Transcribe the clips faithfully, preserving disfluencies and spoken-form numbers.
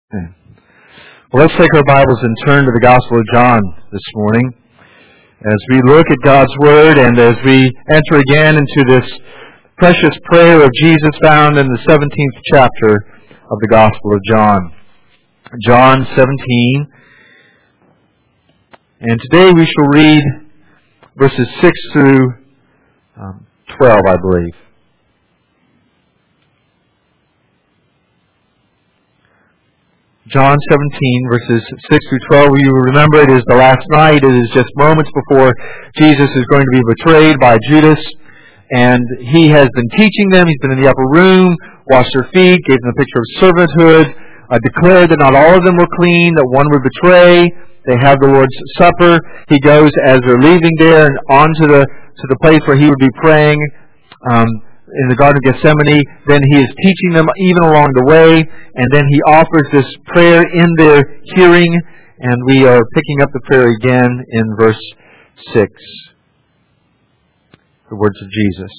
Well, let's take our Bibles and turn to the Gospel of John this morning as we look at God's Word and as we enter again into this precious prayer of Jesus found in the seventeenth chapter of the Gospel of John. John seventeen. And today we shall read verses six through um, twelve, I believe. John seventeen, verses six through twelve. You remember it is the last night. It is just moments before Jesus is going to be betrayed by Judas. And he has been teaching them. He's been in the upper room, washed their feet, gave them a picture of servanthood, uh, declared that not all of them were clean, that one would betray. They have the Lord's Supper. He goes as they're leaving there and on to the, to the place where he would be praying. Um, in the Garden of Gethsemane. Then he is teaching them even along the way, and then he offers this prayer in their hearing, and we are picking up the prayer again in verse six. The words of Jesus.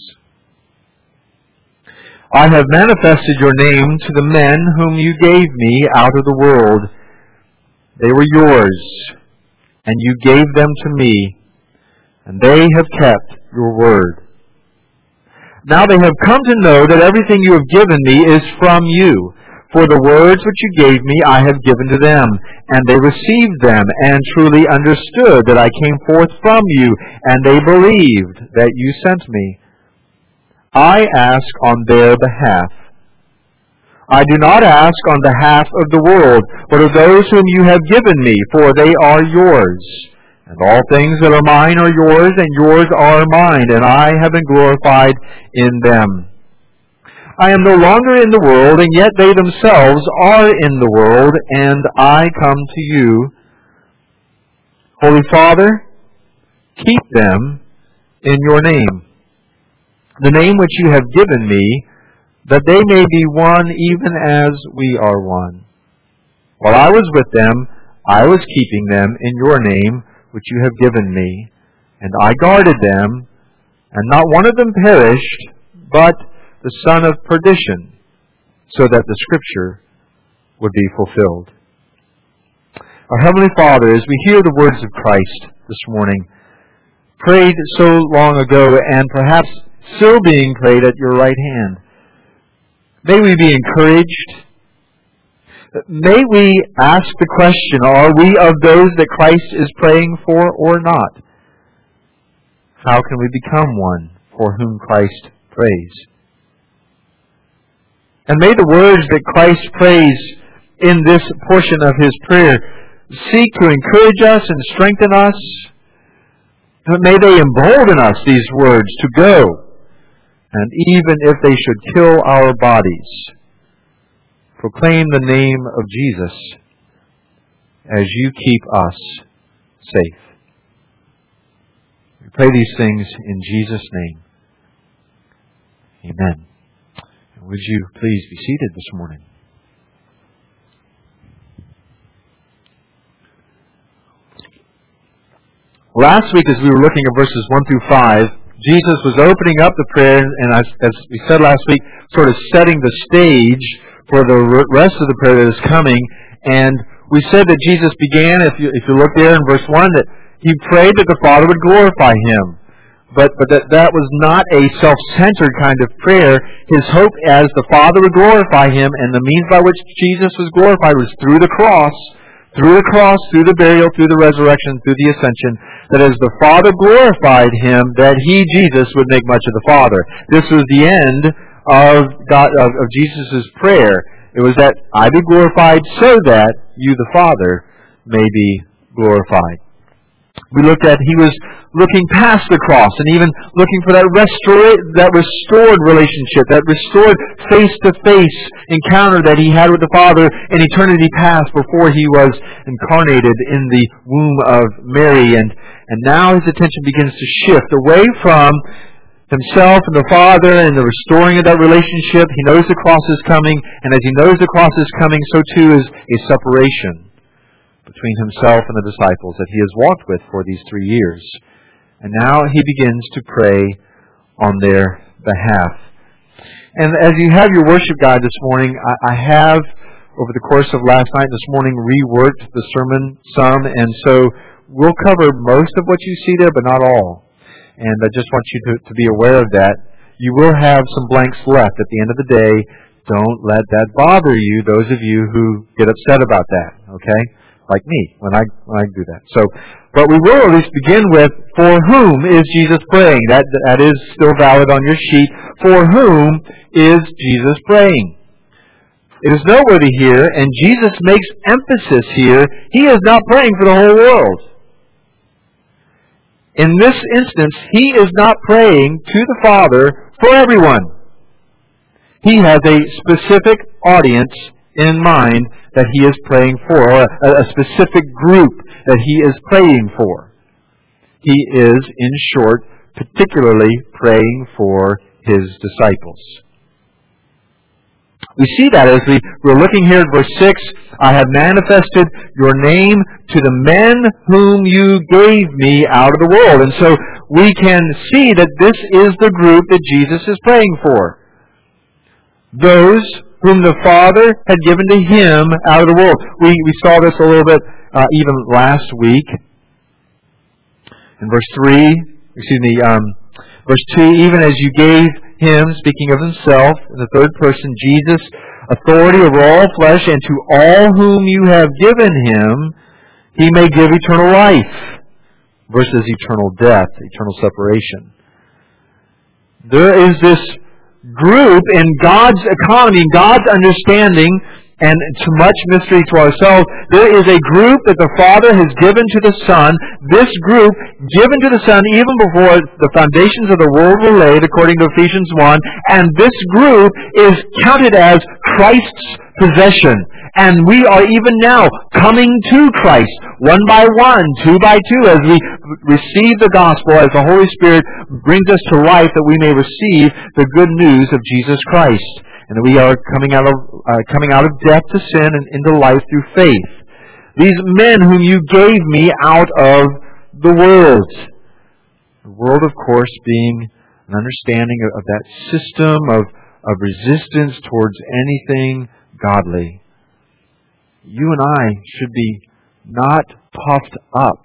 I have manifested your name to the men whom you gave me out of the world. They were yours, and you gave them to me, and they have kept your word. Now they have come to know that everything you have given me is from you. For the words which you gave me I have given to them, and they received them, and truly understood that I came forth from you, and they believed that you sent me. I ask on their behalf. I do not ask on behalf of the world, but of those whom you have given me, for they are yours. And all things that are mine are yours, and yours are mine, and I have been glorified in them. I am no longer in the world, and yet they themselves are in the world, and I come to you. Holy Father, keep them in your name, the name which you have given me, that they may be one even as we are one. While I was with them, I was keeping them in your name, which you have given me, and I guarded them, and not one of them perished, but the son of perdition, so that the Scripture would be fulfilled. Our Heavenly Father, as we hear the words of Christ this morning, prayed so long ago, and perhaps still being prayed at your right hand, may we be encouraged. May we ask the question, are we of those that Christ is praying for or not? How can we become one for whom Christ prays? And may the words that Christ prays in this portion of His prayer seek to encourage us and strengthen us. May they embolden us, these words, to go, and even if they should kill our bodies, proclaim the name of Jesus as you keep us safe. We pray these things in Jesus' name. Amen. And would you please be seated this morning? Last week, as we were looking at verses one through five, Jesus was opening up the prayer, and as, as we said last week, sort of setting the stage for the rest of the prayer that is coming. And we said that Jesus began, if you if you look there in verse one, that He prayed that the Father would glorify Him. But but that, that was not a self-centered kind of prayer. His hope as the Father would glorify Him, and the means by which Jesus was glorified was through the cross, through the cross, through the burial, through the resurrection, through the ascension, that as the Father glorified Him, that He, Jesus, would make much of the Father. This was the end of God of, of Jesus' prayer. It was that I be glorified so that you, the Father, may be glorified. We looked at He was looking past the cross and even looking for that restora- that restored relationship, that restored face-to-face encounter that He had with the Father in eternity past before He was incarnated in the womb of Mary. And, and now His attention begins to shift away from Himself and the Father and the restoring of that relationship. He knows the cross is coming, and as He knows the cross is coming, so too is a separation between Himself and the disciples that He has walked with for these three years. And now He begins to pray on their behalf. And as you have your worship guide this morning, I, I have over the course of last night and this morning, reworked the sermon some, and so we'll cover most of what you see there, but not all. And I just want you to, to be aware of that. You will have some blanks left at the end of the day. Don't let that bother you, those of you who get upset about that, okay? Like me, when I when I do that. So, but we will at least begin with, for whom is Jesus praying? That that is still valid on your sheet. For whom is Jesus praying? It is noteworthy here, and Jesus makes emphasis here, He is not praying for the whole world. In this instance, He is not praying to the Father for everyone. He has a specific audience in mind that He is praying for, or a, a specific group that He is praying for. He is, in short, particularly praying for His disciples. We see that as we, we're looking here at verse six, I have manifested your name to the men whom you gave me out of the world. And so we can see that this is the group that Jesus is praying for. Those whom the Father had given to Him out of the world. We, we saw this a little bit uh, even last week. In verse three, excuse me, um, verse two, even as you gave Him, speaking of Himself, in the third person, Jesus, authority over all flesh, and to all whom you have given Him, He may give eternal life, versus eternal death, eternal separation. There is this group in God's economy, God's understanding, and to much mystery to ourselves, there is a group that the Father has given to the Son. This group, given to the Son even before the foundations of the world were laid, according to Ephesians one, and this group is counted as Christ's possession. And we are even now coming to Christ, one by one, two by two, as we receive the gospel, as the Holy Spirit brings us to life, that we may receive the good news of Jesus Christ. And that we are coming out of uh, coming out of death to sin and into life through faith. These men whom you gave me out of the world. The world, of course, being an understanding of, of that system of, of resistance towards anything godly. You and I should be not puffed up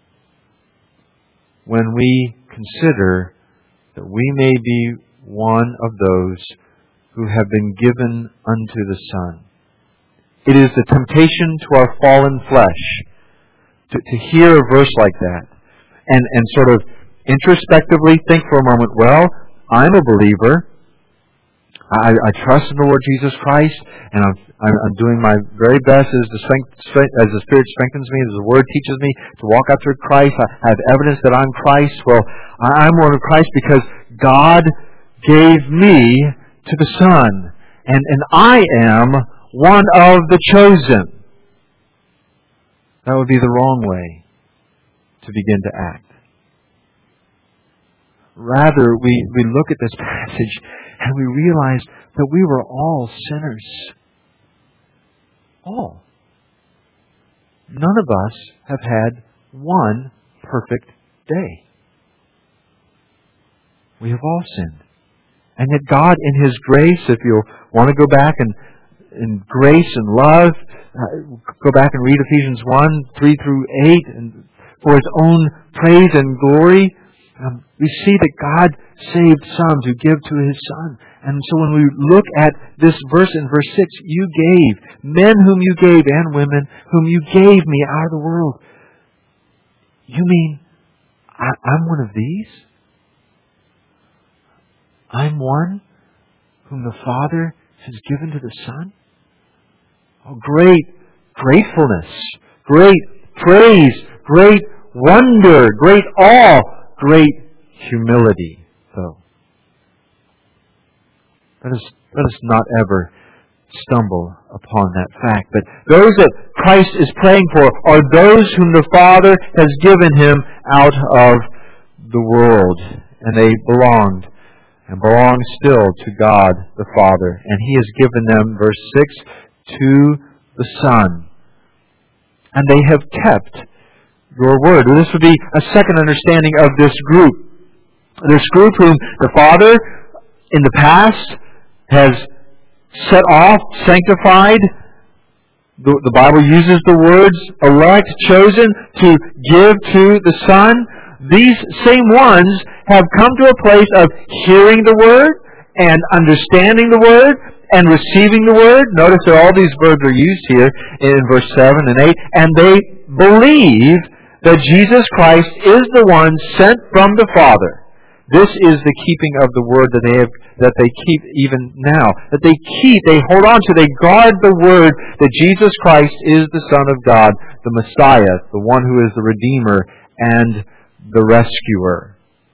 when we consider that we may be one of those who have been given unto the Son. It is the temptation to our fallen flesh to, to hear a verse like that and, and sort of introspectively think for a moment, well, I'm a believer. I, I trust in the Lord Jesus Christ, and I'm, I'm, I'm doing my very best as the, strength, as the Spirit strengthens me, as the Word teaches me to walk after Christ. I, I have evidence that I'm Christ. Well, I, I'm one of Christ because God gave me to the Son, and, and I am one of the chosen. That would be the wrong way to begin to act. Rather, we, we look at this passage and we realize that we were all sinners. All. None of us have had one perfect day. We have all sinned. And yet God, in His grace, if you'll want to go back and in grace and love, uh, go back and read Ephesians one, three through eight, and for His own praise and glory, um, we see that God saved some to give to His Son. And so when we look at this verse in verse six, you gave, men whom you gave and women whom you gave me out of the world. You mean I, I'm one of these? I'm one whom the Father has given to the Son? Oh, great gratefulness, great praise, great wonder, great awe, great humility, though. Let us, let us not ever stumble upon that fact. But those that Christ is praying for are those whom the Father has given Him out of the world. And they belonged and belong still to God the Father. And He has given them, verse six, to the Son. And they have kept your word. This would be a second understanding of this group. This group whom the Father in the past has set off, sanctified, the, the Bible uses the words elect, chosen, to give to the Son. These same ones have come to a place of hearing the Word and understanding the Word and receiving the Word. Notice that all these verbs are used here in verse seven and eight. And they believe that Jesus Christ is the one sent from the Father. This is the keeping of the Word that they have, that they keep even now. That they keep, they hold on to, they guard the Word that Jesus Christ is the Son of God, the Messiah, the one who is the Redeemer and the Rescuer.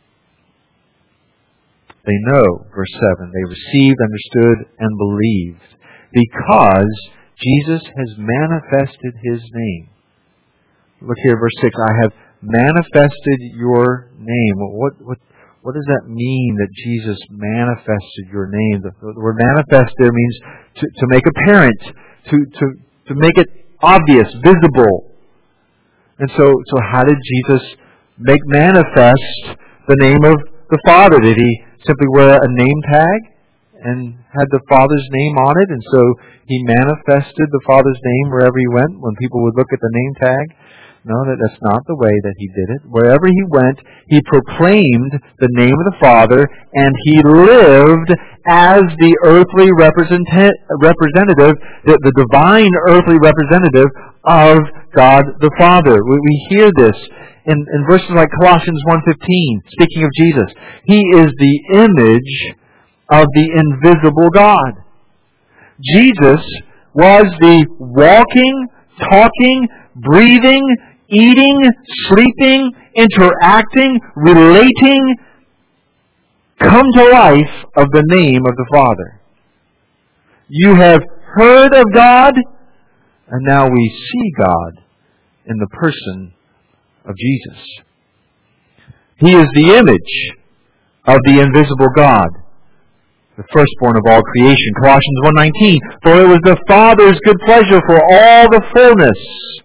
They know, verse seven, they received, understood, and believed because Jesus has manifested His name. Look here, verse six, I have manifested your name. What, what, what does that mean that Jesus manifested your name? The, the word manifest there means to, to make apparent, to, to, to make it obvious, visible. And so, so how did Jesus make manifest the name of the Father? Did He simply wear a name tag and had the Father's name on it, and so He manifested the Father's name wherever He went when people would look at the name tag? No, that, that's not the way that He did it. Wherever He went, He proclaimed the name of the Father, and He lived as the earthly represent- representative, the, the divine earthly representative of God the Father. We, we hear this in, in verses like Colossians one fifteen, speaking of Jesus. He is the image of the invisible God. Jesus was the walking, talking, breathing, eating, sleeping, interacting, relating, come to life of the name of the Father. You have heard of God, and now we see God in the person of Jesus. He is the image of the invisible God, the firstborn of all creation. Colossians one nineteen, for it was the Father's good pleasure for all the fullness,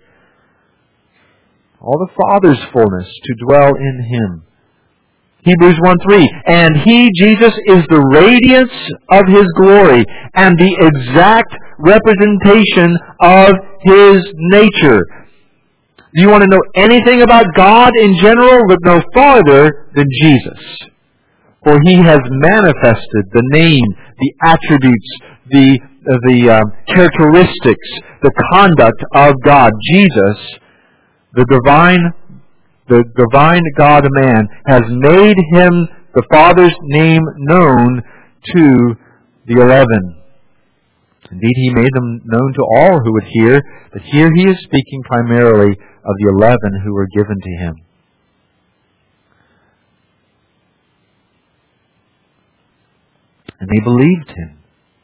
all the Father's fullness to dwell in Him. Hebrews one three, and He, Jesus, is the radiance of His glory and the exact representation of His nature. Do you want to know anything about God in general? Look no farther than Jesus. For He has manifested the name, the attributes, the, the um, characteristics, the conduct of God. Jesus, the divine The divine God-man, has made Him, the Father's name, known to the eleven. Indeed, He made them known to all who would hear, but here He is speaking primarily of the eleven who were given to Him. And they believed Him.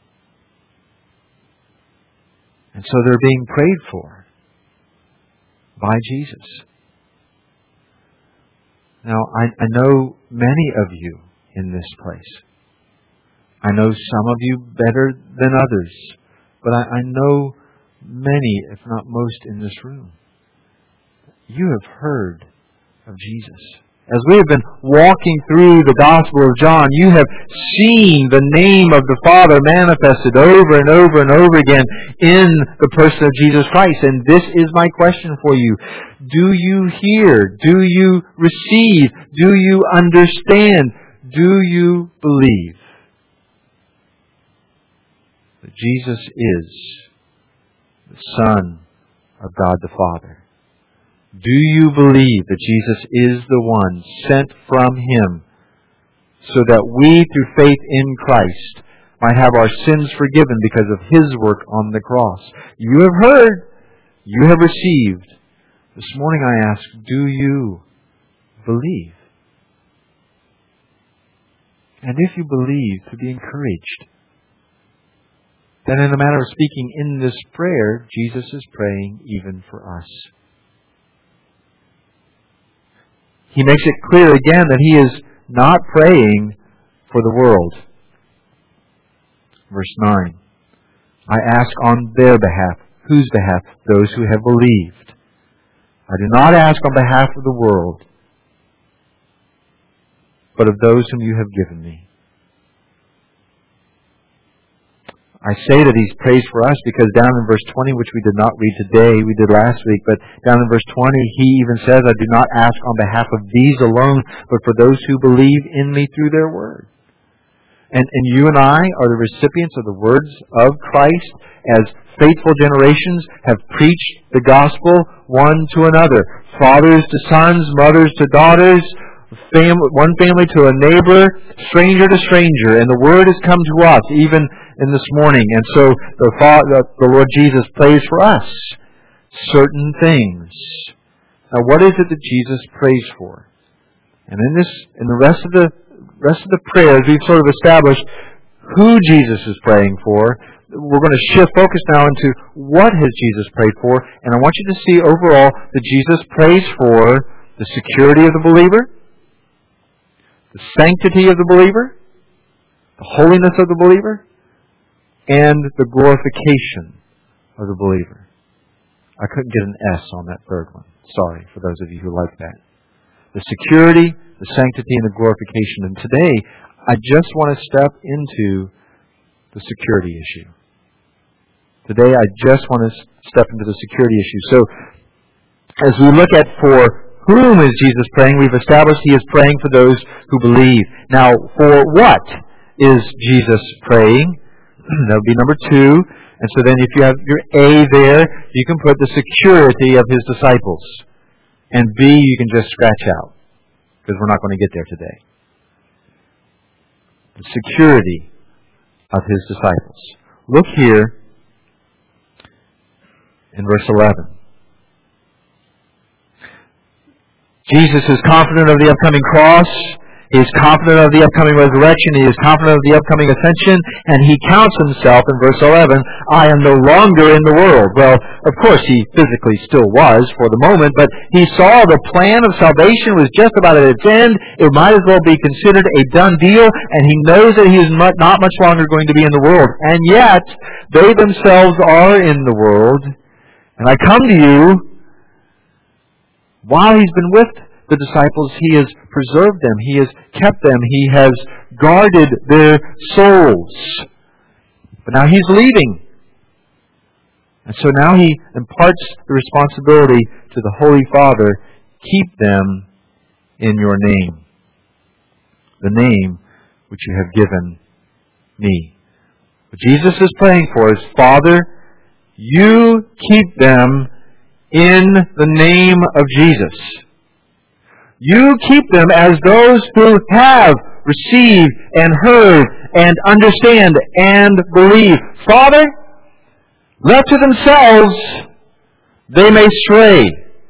And so they're being prayed for by Jesus. Now, I, I know many of you in this place. I know some of you better than others. But I, I know many, if not most, in this room. You have heard of Jesus. As we have been walking through the Gospel of John, you have seen the name of the Father manifested over and over and over again in the person of Jesus Christ. And this is my question for you. Do you hear? Do you receive? Do you understand? Do you believe that Jesus is the Son of God the Father? Do you believe that Jesus is the one sent from Him so that we, through faith in Christ, might have our sins forgiven because of His work on the cross? You have heard. You have received. This morning I ask, do you believe? And if you believe, to be encouraged. Then in a manner of speaking, in this prayer, Jesus is praying even for us. He makes it clear again that He is not praying for the world. Verse nine. I ask on their behalf. Whose behalf? Those who have believed. I do not ask on behalf of the world, but of those whom you have given me. I say that He's prays for us because down in verse twenty, which we did not read today, we did last week, but down in verse twenty, He even says, I do not ask on behalf of these alone, but for those who believe in Me through their word. And, and you and I are the recipients of the words of Christ as faithful generations have preached the gospel one to another. Fathers to sons, mothers to daughters, fam- one family to a neighbor, stranger to stranger. And the word has come to us even in this morning. And so the, Father, the Lord Jesus prays for us certain things. Now what is it that Jesus prays for? And in this, in the rest of the rest of the prayers, we've sort of established who Jesus is praying for. We're going to shift focus now into what has Jesus prayed for. And I want you to see overall that Jesus prays for the security of the believer, the sanctity of the believer, the holiness of the believer, and the glorification of the believer. I couldn't get an S on that third one. Sorry for those of you who like that. The security, the sanctity, and the glorification. And today, I just want to step into the security issue. Today, I just want to step into the security issue. So, as we look at for whom is Jesus praying, we've established He is praying for those who believe. Now, for what is Jesus praying? That would be number two. And so then if you have your A there, you can put the security of His disciples. And B, you can just scratch out, because we're not going to get there today. The security of His disciples. Look here in verse eleven. Jesus is confident of the upcoming cross. He is confident of the upcoming resurrection. He is confident of the upcoming ascension. And He counts Himself in verse eleven, I am no longer in the world. Well, of course, He physically still was for the moment, but He saw the plan of salvation was just about at its end. It might as well be considered a done deal, and He knows that He is not much longer going to be in the world. And yet, they themselves are in the world. And I come to you, while He's been with the disciples, He has preserved them. He has kept them. He has guarded their souls. But now He's leaving. And so now He imparts the responsibility to the Holy Father, keep them in your name. The name which you have given me. What Jesus is praying for is, Father, you keep them in the name of Jesus. You keep them as those who have received and heard and understand and believe. Father, left to themselves, they may stray.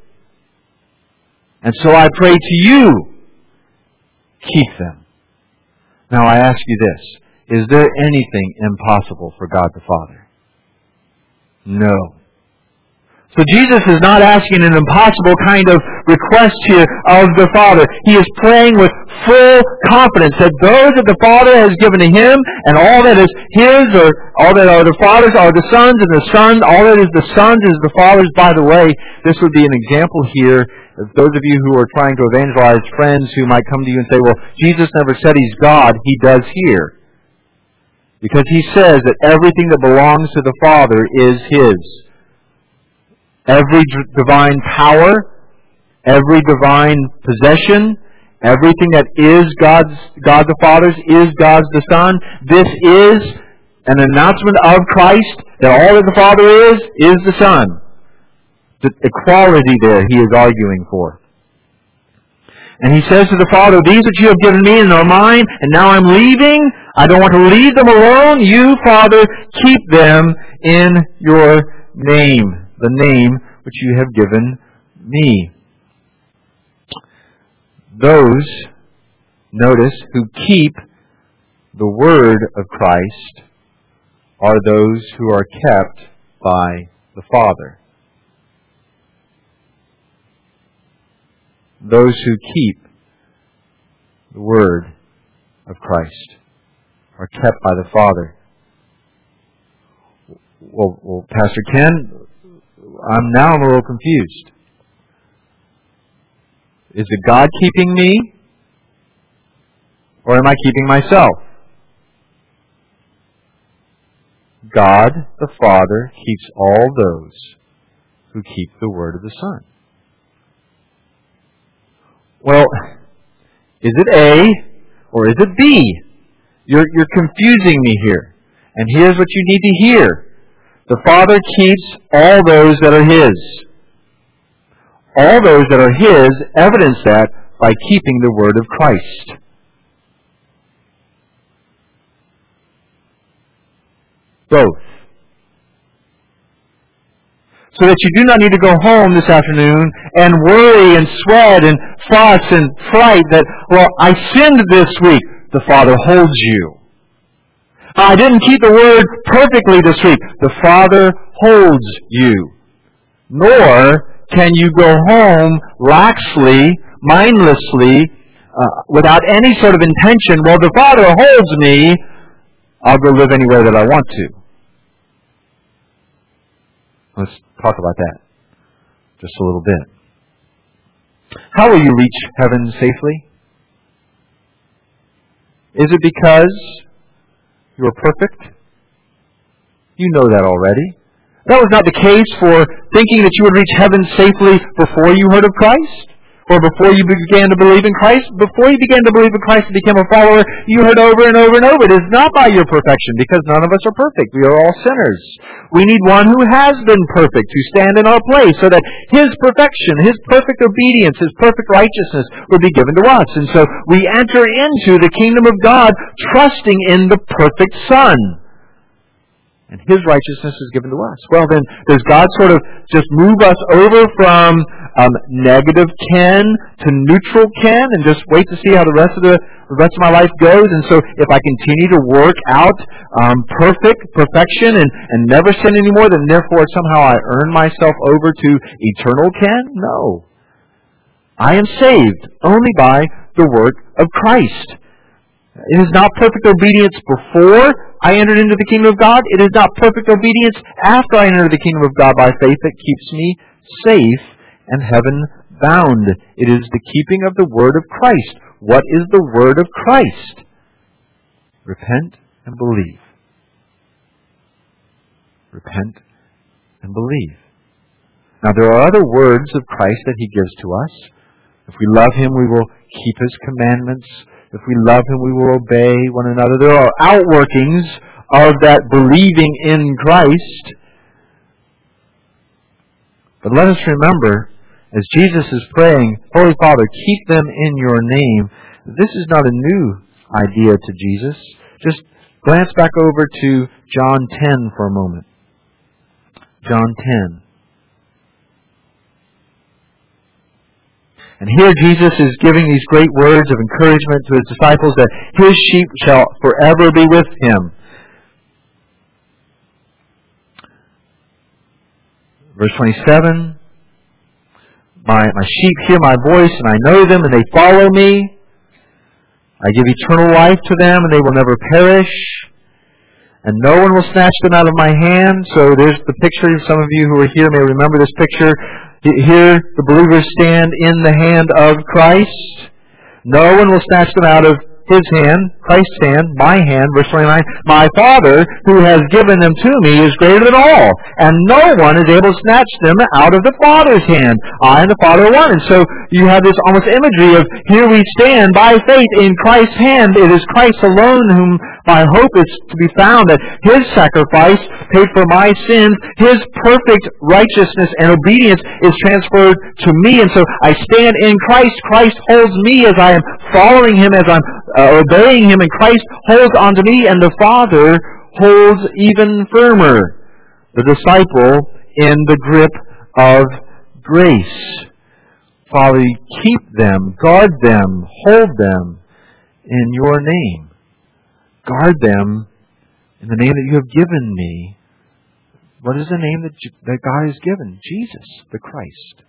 And so I pray to you, keep them. Now I ask you this, is there anything impossible for God the Father? No. So Jesus is not asking an impossible kind of request here of the Father. He is praying with full confidence that those that the Father has given to Him, and all that is His, or all that are the Father's are the Son's, and the Son, all that is the Son's is the Father's. By the way, this would be an example here of those of you who are trying to evangelize friends who might come to you and say, well, Jesus never said He's God. He does here. Because He says that everything that belongs to the Father is His. Every divine power, every divine possession, everything that is God's, God the Father's, is God's the Son. This is an announcement of Christ that all that the Father is, is the Son. The equality there He is arguing for. And He says to the Father, these that you have given me and are mine, and now I'm leaving. I don't want to leave them alone. You, Father, keep them in your name. The name which you have given me. Those, notice, who keep the word of Christ are those who are kept by the Father. Those who keep the word of Christ are kept by the Father. Well, well Pastor Ken, I'm now I'm a little confused. Is it God keeping me? Or am I keeping myself? God the Father keeps all those who keep the word of the Son. Well, is it A or is it B? You're, you're confusing me here. And here's what you need to hear. The Father keeps all those that are His. All those that are His evidence that by keeping the word of Christ. Both. So that you do not need to go home this afternoon and worry and sweat and fuss and fright that, well, I sinned this week. The Father holds you. I didn't keep the word perfectly this week. The Father holds you. Nor can you go home laxly, mindlessly, uh, without any sort of intention. Well, the Father holds me. I'll go live anywhere that I want to. Let's talk about that just a little bit. How will you reach heaven safely? Is it because you are perfect? You know that already. That was not the case for thinking that you would reach heaven safely before you heard of Christ, or before you began to believe in Christ. Before you began to believe in Christ and became a follower, you heard over and over and over. It is not by your perfection, because none of us are perfect. We are all sinners. We need one who has been perfect to stand in our place, so that His perfection, His perfect obedience, His perfect righteousness would be given to us. And so we enter into the kingdom of God trusting in the perfect Son. And His righteousness is given to us. Well, then, does God sort of just move us over from um, negative ken to neutral ken and just wait to see how the rest of the, the rest of my life goes? And so, if I continue to work out um, perfect perfection and, and never sin anymore, then therefore somehow I earn myself over to eternal ken? No. I am saved only by the work of Christ. It is not perfect obedience before I entered into the kingdom of God. It is not perfect obedience after I entered the kingdom of God by faith that keeps me safe and heaven-bound. It is the keeping of the word of Christ. What is the word of Christ? Repent and believe. Repent and believe. Now, there are other words of Christ that He gives to us. If we love Him, we will keep His commandments. If we love Him, we will obey one another. There are outworkings of that believing in Christ. But let us remember, as Jesus is praying, Holy Father, keep them in your name. This is not a new idea to Jesus. Just glance back over to John ten for a moment. John ten. And here Jesus is giving these great words of encouragement to His disciples that His sheep shall forever be with Him. Verse twenty-seven, my, my sheep hear my voice, and I know them, and they follow me. I give eternal life to them, and they will never perish. And no one will snatch them out of my hand. So there's the picture. Some of you who are here may remember this picture. Here, the believers stand in the hand of Christ. No one will snatch them out of His hand, Christ's hand, my hand, verse twenty-nine. My Father, who has given them to me, is greater than all, and no one is able to snatch them out of the Father's hand. I and the Father are one. And so you have this almost imagery of, here we stand by faith in Christ's hand. It is Christ alone whom my hope is to be found, that His sacrifice paid for my sins. His perfect righteousness and obedience is transferred to me. And so I stand in Christ. Christ holds me as I am following Him, as I'm uh, obeying Him. And Christ holds onto me, and the Father holds even firmer the disciple in the grip of grace. Father, keep them, guard them, hold them in your name. Guard them in the name that you have given me. What is the name that, that God has given? Jesus, the Christ.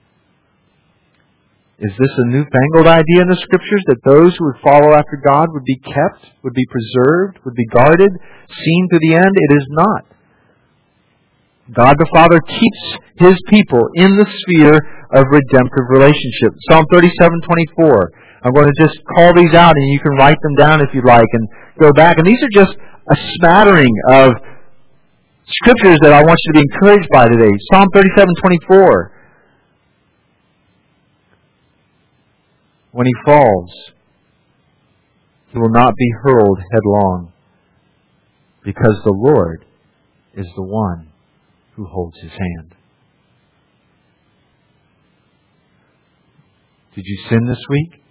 Is this a newfangled idea in the Scriptures that those who would follow after God would be kept, would be preserved, would be guarded, seen to the end? It is not. God the Father keeps His people in the sphere of redemptive relationship. Psalm thirty-seven twenty-four. I'm going to just call these out, and you can write them down if you'd like, and go back. And these are just a smattering of scriptures that I want you to be encouraged by today. Psalm thirty-seven twenty-four. When he falls, he will not be hurled headlong, because the Lord is the one who holds his hand. Did you sin this week?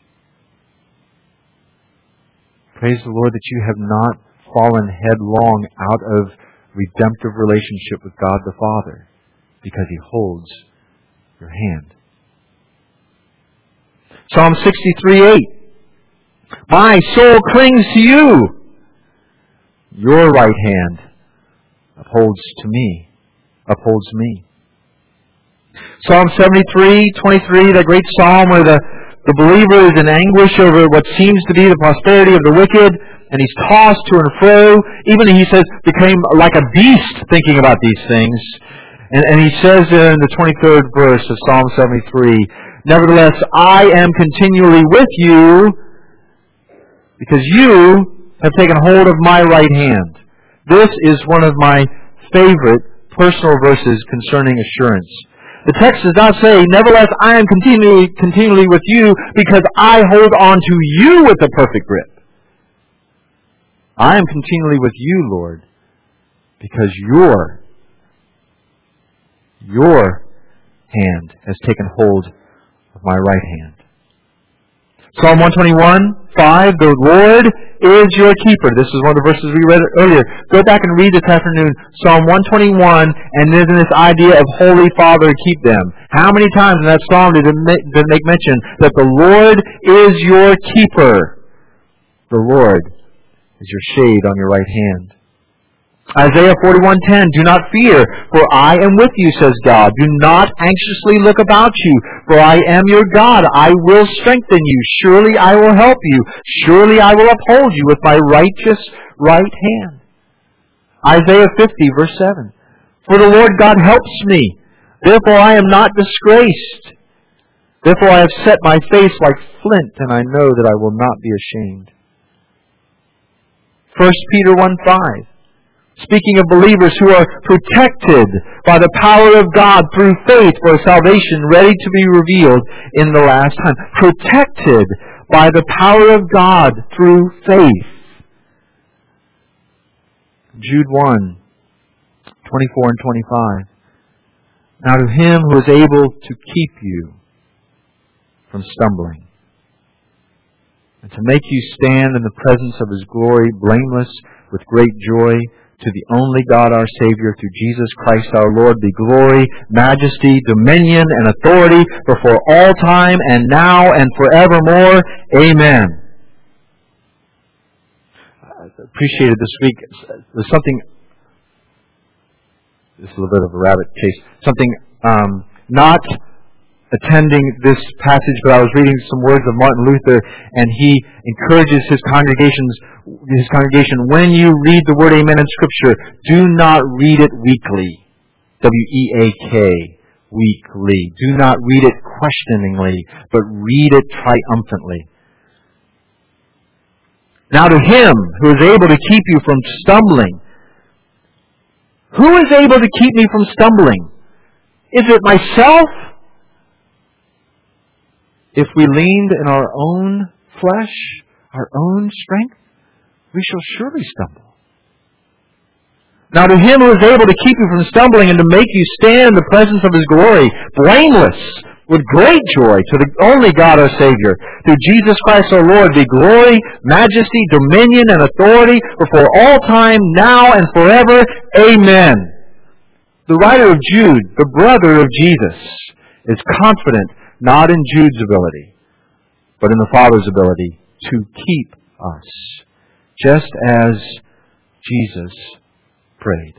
Praise the Lord that you have not fallen headlong out of redemptive relationship with God the Father, because he holds your hand. Psalm sixty-three eight. My soul clings to you. Your right hand upholds to me, upholds me. Psalm seventy-three twenty-three, that great psalm where the, the believer is in anguish over what seems to be the prosperity of the wicked, and he's tossed to and fro. Even, he says, became like a beast thinking about these things. And, and he says in the twenty-third verse of Psalm seventy-three, nevertheless, I am continually with you, because you have taken hold of my right hand. This is one of my favorite personal verses concerning assurance. The text does not say, nevertheless, I am continually, continually with you, because I hold on to you with a perfect grip. I am continually with you, Lord, because your, your hand has taken hold of my right hand. Psalm one twenty-one, five, the Lord is your keeper. This is one of the verses we read earlier. Go back and read this afternoon, Psalm one twenty-one, and then this idea of Holy Father, keep them. How many times in that psalm did it make mention that the Lord is your keeper? The Lord is your shade on your right hand. Isaiah forty-one ten, do not fear, for I am with you, says God. Do not anxiously look about you, for I am your God. I will strengthen you. Surely I will help you. Surely I will uphold you with my righteous right hand. Isaiah fifty, verse seven, for the Lord God helps me. Therefore I am not disgraced. Therefore I have set my face like flint, and I know that I will not be ashamed. First Peter one five, speaking of believers who are protected by the power of God through faith for a salvation ready to be revealed in the last time. Protected by the power of God through faith. Jude one, twenty-four and twenty-five. Now to him who is able to keep you from stumbling, and to make you stand in the presence of his glory blameless with great joy, to the only God our Savior, through Jesus Christ our Lord, be glory, majesty, dominion, and authority before all time and now and forevermore. Amen. I appreciated this week. There's something, this is a little bit of a rabbit chase, something um, not attending this passage, but I was reading some words of Martin Luther, and he encourages his congregations, his congregation, when you read the word amen in Scripture, do not read it weakly. W E A K, weakly. Do not read it questioningly, but read it triumphantly. Now to him who is able to keep you from stumbling. Who is able to keep me from stumbling? Is it myself? If we leaned in our own flesh, our own strength, we shall surely stumble. Now to him who is able to keep you from stumbling and to make you stand in the presence of his glory, blameless, with great joy, to the only God our Savior, through Jesus Christ our Lord, be glory, majesty, dominion, and authority before all time, now and forever. Amen. The writer of Jude, the brother of Jesus, is confident not in Jude's ability, but in the Father's ability to keep us, just as Jesus prayed.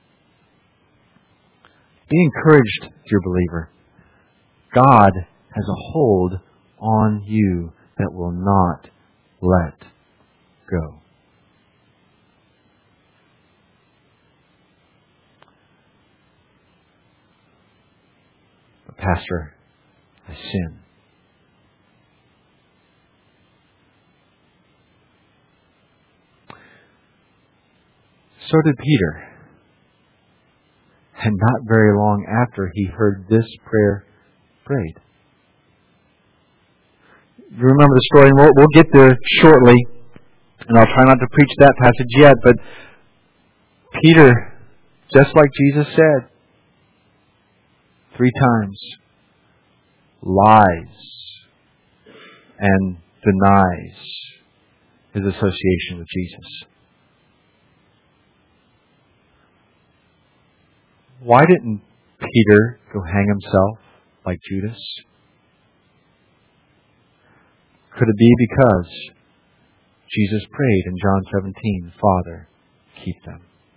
Be encouraged, dear believer. God has a hold on you that will not let go. But Pastor, I sin. So did Peter. And not very long after, he heard this prayer prayed. You remember the story, and we'll, we'll get there shortly, and I'll try not to preach that passage yet, but Peter, just like Jesus said, three times, lies and denies his association with Jesus. Why didn't Peter go hang himself like Judas? Could it be because Jesus prayed in John seventeen, Father, keep them?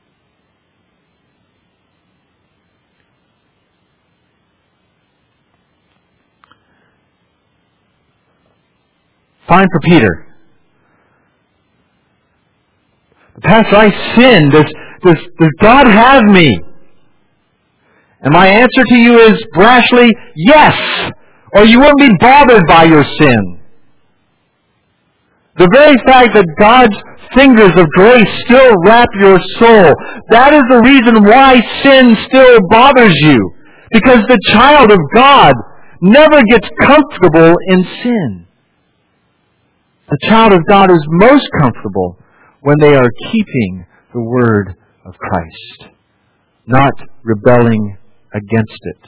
Fine for Peter. Pastor, I sinned. Does, does, does God have me? And my answer to you is brashly, yes, or you won't be bothered by your sin. The very fact that God's fingers of grace still wrap your soul, that is the reason why sin still bothers you. Because the child of God never gets comfortable in sin. The child of God is most comfortable when they are keeping the word of Christ, not rebelling against it.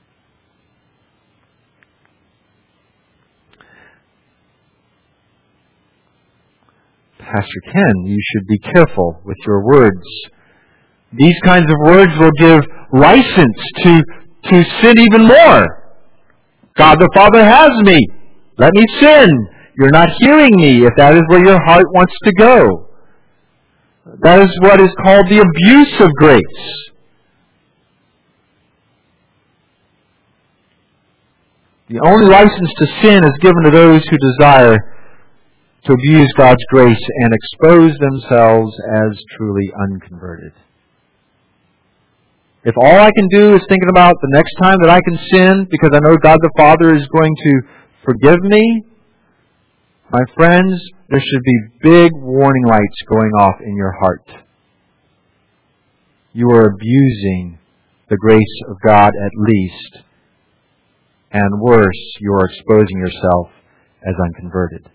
Pastor Ken, you should be careful with your words. These kinds of words will give license to, to sin even more. God the Father has me. Let me sin. You're not hearing me if that is where your heart wants to go. That is what is called the abuse of grace. The only license to sin is given to those who desire to abuse God's grace and expose themselves as truly unconverted. If all I can do is thinking about the next time that I can sin because I know God the Father is going to forgive me, my friends, there should be big warning lights going off in your heart. You are abusing the grace of God at least. And worse, you are exposing yourself as unconverted.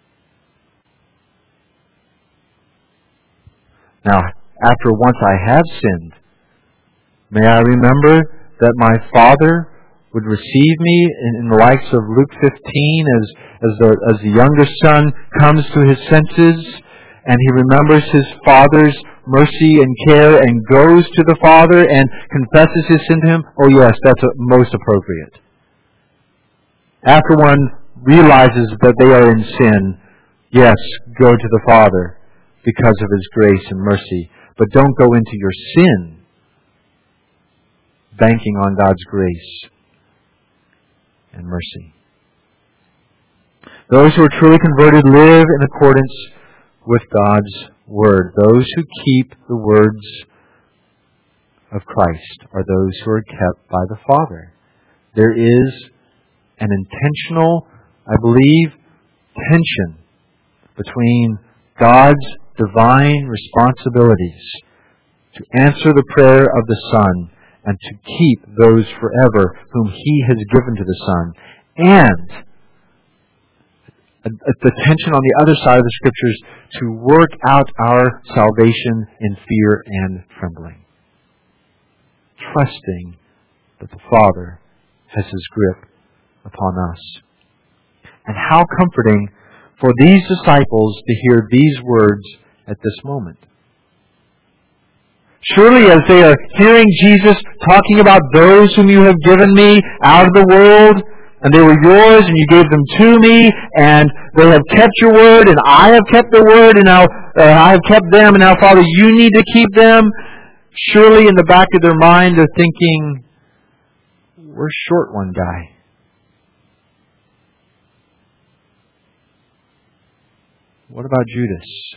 Now, after once I have sinned, may I remember that my Father would receive me in, in the likes of Luke fifteen as, as, the, as the younger son comes to his senses and he remembers his father's mercy and care and goes to the Father and confesses his sin to him. Oh yes, that's most appropriate. After one realizes that they are in sin, yes, go to the Father because of His grace and mercy. But don't go into your sin banking on God's grace and mercy. Those who are truly converted live in accordance with God's Word. Those who keep the words of Christ are those who are kept by the Father. There is an intentional, I believe, tension between God's divine responsibilities to answer the prayer of the Son and to keep those forever whom He has given to the Son, and the tension on the other side of the Scriptures to work out our salvation in fear and trembling, trusting that the Father has His grip upon us. And how comforting for these disciples to hear these words at this moment. Surely as they are hearing Jesus talking about those whom you have given me out of the world, and they were yours, and you gave them to me, and they have kept your word, and I have kept the word, and now uh, I have kept them, and now, Father, you need to keep them. Surely in the back of their mind they're thinking, we're short one guy. What about Judas?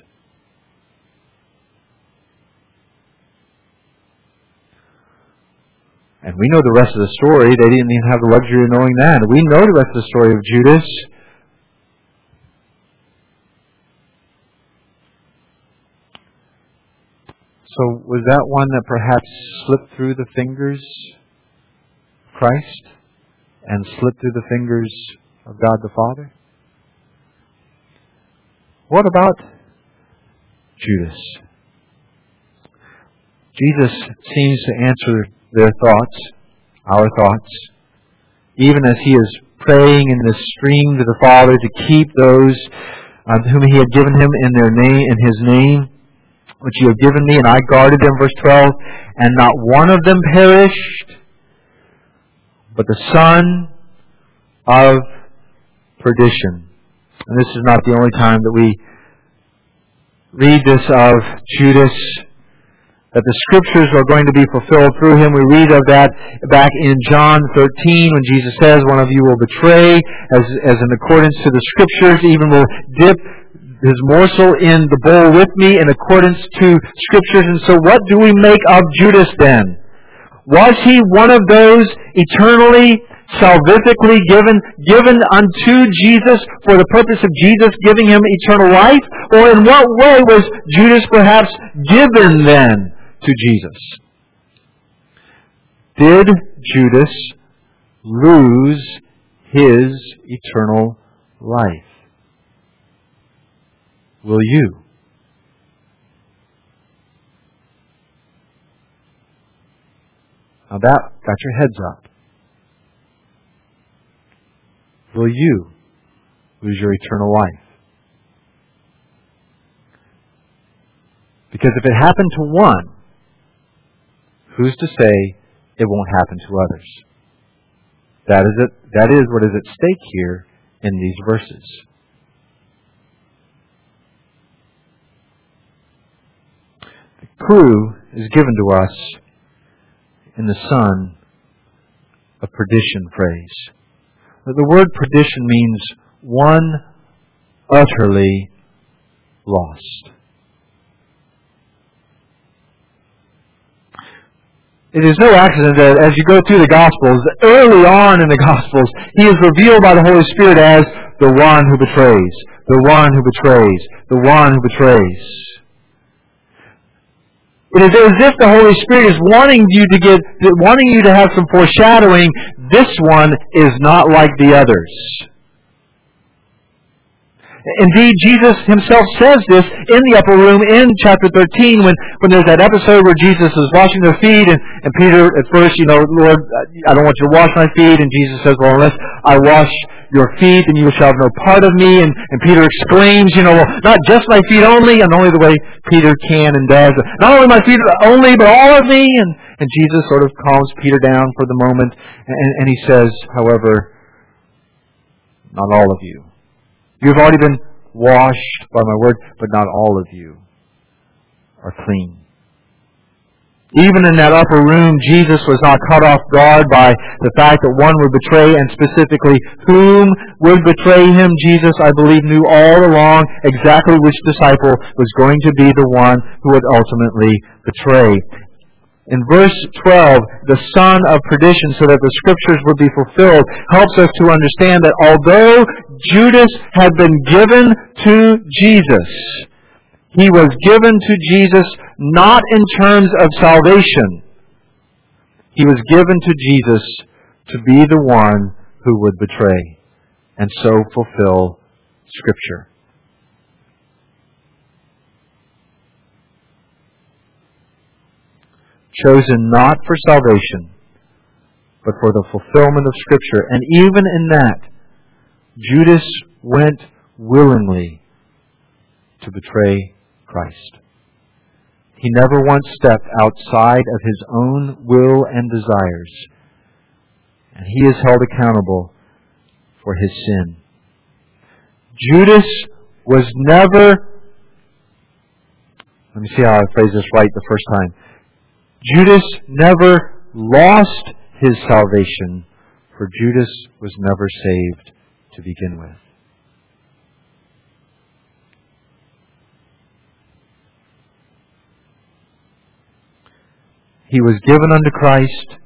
And we know the rest of the story. They didn't even have the luxury of knowing that. We know the rest of the story of Judas. So was that one that perhaps slipped through the fingers of Christ and slipped through the fingers of God the Father? What about Judas? Jesus seems to answer their thoughts, our thoughts, even as He is praying in this stream to the Father to keep those um, whom He had given Him in their name, in His name, which You have given me, and I guarded them, verse twelve, and not one of them perished, but the son of perdition. And this is not the only time that we read this of Judas, that the Scriptures are going to be fulfilled through him. We read of that back in John thirteen when Jesus says, one of you will betray, as, as in accordance to the Scriptures, even will dip his morsel in the bowl with me in accordance to Scriptures. And so what do we make of Judas then? Was he one of those eternally, salvifically given, given unto Jesus for the purpose of Jesus giving him eternal life? Or in what way was Judas perhaps given then to Jesus? Did Judas lose his eternal life? Will you? Now that got your heads up. Will you lose your eternal life? Because if it happened to one, who's to say it won't happen to others? That is it. That is what is at stake here in these verses. The clue is given to us in the son of perdition phrase. The word perdition means one utterly lost. It is no accident that as you go through the Gospels, early on in the Gospels, He is revealed by the Holy Spirit as the one who betrays, the one who betrays, the one who betrays. It is as if the Holy Spirit is wanting you to get, wanting you to have some foreshadowing. This one is not like the others. Indeed, Jesus Himself says this in the upper room in chapter thirteen when, when there's that episode where Jesus is washing their feet and, and Peter at first, you know, Lord, I don't want you to wash my feet. And Jesus says, well, unless I wash your feet, then you shall have no part of me. And, and Peter exclaims, you know, well, not just my feet only, and only the way Peter can and does. Not only my feet only, but all of me. And, and Jesus sort of calms Peter down for the moment. And, and He says, however, not all of you. You have already been washed by my word, but not all of you are clean. Even in that upper room, Jesus was not caught off guard by the fact that one would betray, and specifically whom would betray Him. Jesus, I believe, knew all along exactly which disciple was going to be the one who would ultimately betray. In verse twelve, the son of perdition, so that the Scriptures would be fulfilled, helps us to understand that although Judas had been given to Jesus, he was given to Jesus not in terms of salvation. He was given to Jesus to be the one who would betray and so fulfill Scripture. Chosen not for salvation, but for the fulfillment of Scripture. And even in that, Judas went willingly to betray Christ. He never once stepped outside of his own will and desires. And he is held accountable for his sin. Judas was never, let me see how I phrase this right the first time. Judas never lost his salvation, for Judas was never saved to begin with. He was given unto Christ,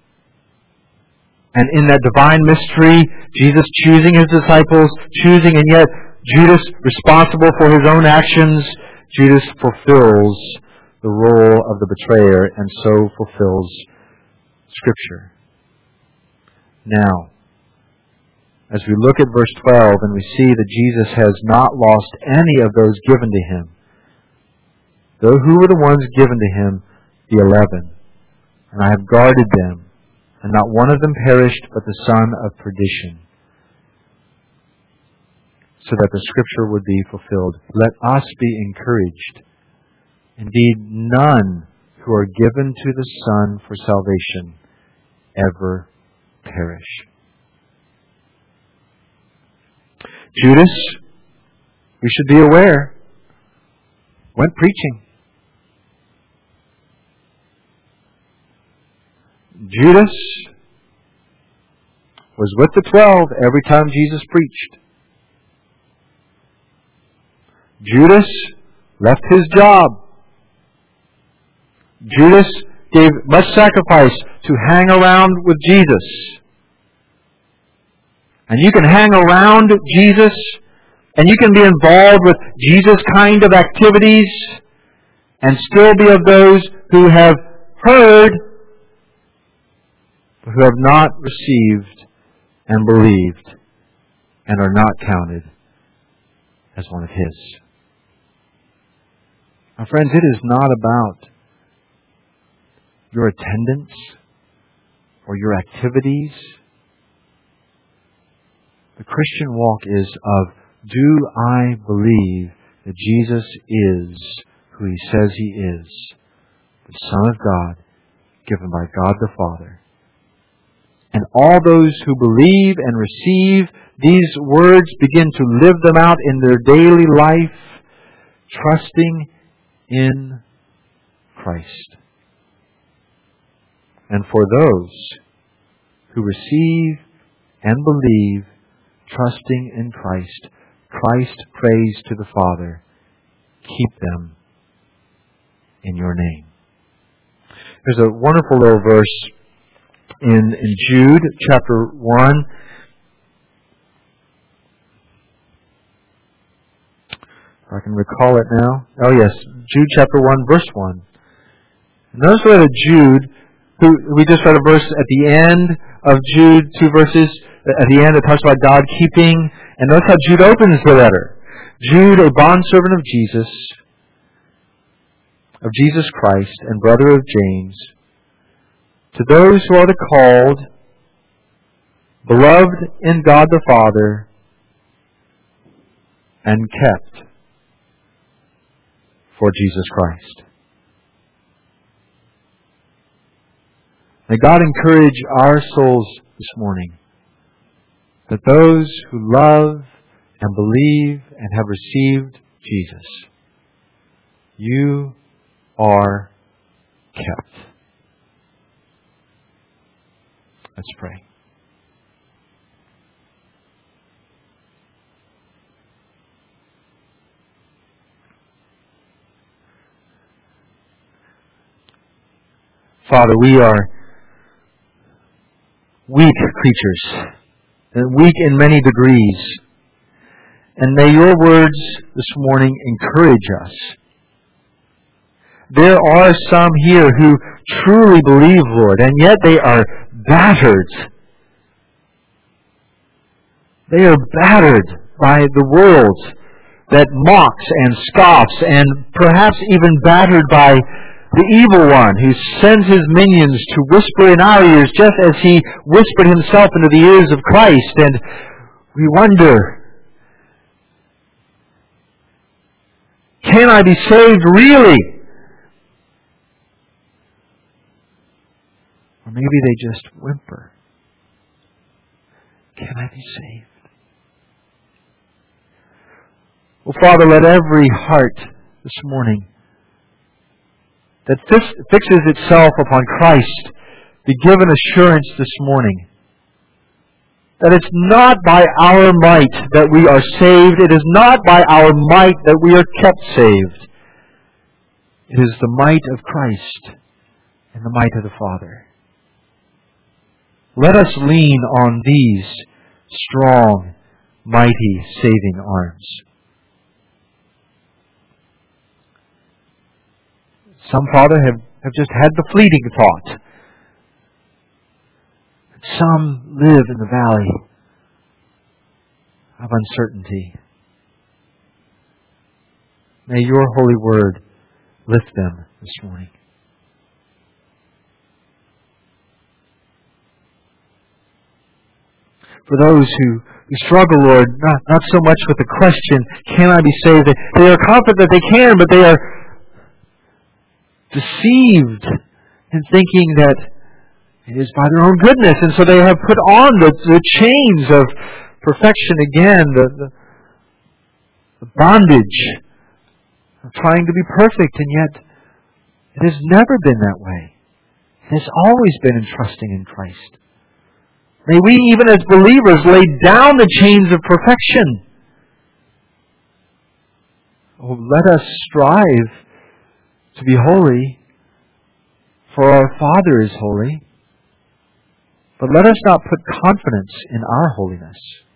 and in that divine mystery, Jesus choosing His disciples, choosing, and yet Judas responsible for his own actions, Judas fulfills the role of the betrayer and so fulfills Scripture. Now, as we look at verse twelve and we see that Jesus has not lost any of those given to Him, though who were the ones given to Him? The eleven. And I have guarded them, and not one of them perished, but the son of perdition, so that the Scripture would be fulfilled. Let us be encouraged. Indeed, none who are given to the Son for salvation ever perish. Judas, we should be aware, went preaching. Judas was with the twelve every time Jesus preached. Judas left his job. Judas gave much sacrifice to hang around with Jesus. And you can hang around Jesus, and you can be involved with Jesus kind of activities, and still be of those who have heard, but who have not received and believed, and are not counted as one of His. Now, friends, it is not about your attendance or your activities. The Christian walk is of, do I believe that Jesus is who He says He is, the Son of God, given by God the Father. And all those who believe and receive these words begin to live them out in their daily life, trusting in Christ. And for those who receive and believe, trusting in Christ, Christ prays to the Father, keep them in your name. There's a wonderful little verse in, in Jude chapter one. If I can recall it now. Oh yes, Jude chapter one, verse one. Notice that Jude, who we just read a verse at the end of Jude, two verses at the end, it talks about God keeping. And notice how Jude opens the letter. Jude, a bondservant of Jesus, of Jesus Christ, and brother of James, to those who are the called, beloved in God the Father, and kept for Jesus Christ. May God encourage our souls this morning that those who love and believe and have received Jesus, you are kept. Let's pray. Father, we are weak creatures, and weak in many degrees. And may your words this morning encourage us. There are some here who truly believe, Lord, and yet they are battered. They are battered by the world that mocks and scoffs, and perhaps even battered by the evil one who sends his minions to whisper in our ears just as he whispered himself into the ears of Christ. And we wonder, can I be saved really? Or maybe they just whimper. Can I be saved? Well, Father, let every heart this morning that fixes itself upon Christ be given assurance this morning that it's not by our might that we are saved. It is not by our might that we are kept saved. It is the might of Christ and the might of the Father. Let us lean on these strong, mighty, saving arms. Some, Father, have, have just had the fleeting thought. Some live in the valley of uncertainty. May your holy word lift them this morning. For those who, who struggle, Lord, not, not so much with the question, can I be saved? They, they are confident that they can, but they are deceived in thinking that it is by their own goodness. And so they have put on the, the chains of perfection again, the, the, the bondage of trying to be perfect, and yet it has never been that way. It has always been in trusting in Christ. May we, even as believers, lay down the chains of perfection. Oh, let us strive to be holy, for our Father is holy. But let us not put confidence in our holiness.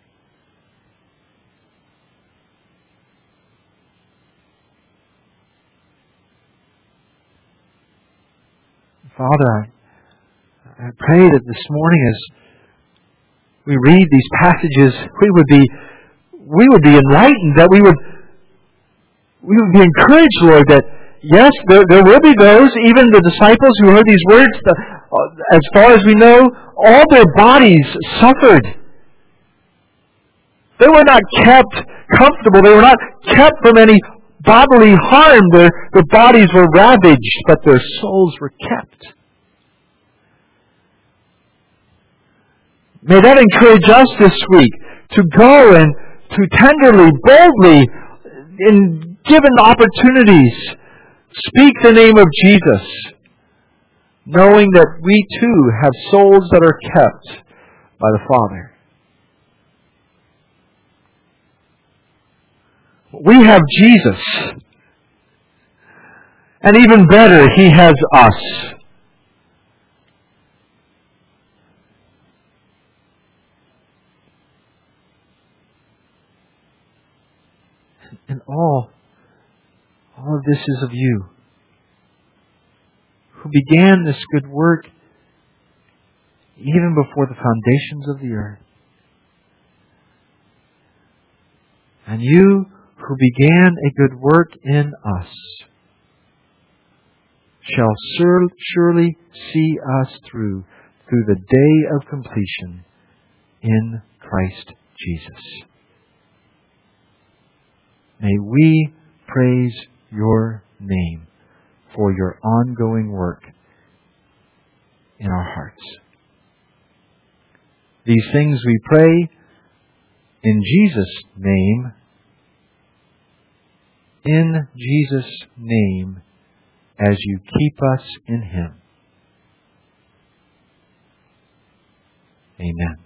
Father, I, I pray that this morning as we read these passages, we would be we would be enlightened, that we would we would be encouraged, Lord, that yes, there, there will be those, even the disciples who heard these words, the, as far as we know, all their bodies suffered. They were not kept comfortable. They were not kept from any bodily harm. Their, their bodies were ravaged, but their souls were kept. May that encourage us this week to go and to tenderly, boldly, in given opportunities, speak the name of Jesus, knowing that we too have souls that are kept by the Father. We have Jesus. And even better, He has us. And all, all of this is of You, who began this good work even before the foundations of the earth. And You, who began a good work in us, shall sur- surely see us through, through the day of completion in Christ Jesus. May we praise Your name for Your ongoing work in our hearts. These things we pray in Jesus' name. In Jesus' name, as You keep us in Him. Amen.